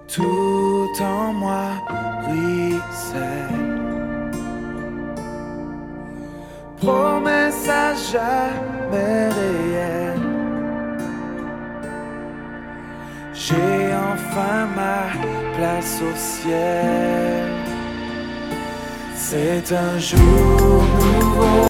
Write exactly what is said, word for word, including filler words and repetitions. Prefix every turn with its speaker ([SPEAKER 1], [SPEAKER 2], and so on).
[SPEAKER 1] tout en moi ruisselle. Promesse à jamais réelle. J'ai enfin ma place au ciel. C'est un jour nouveau.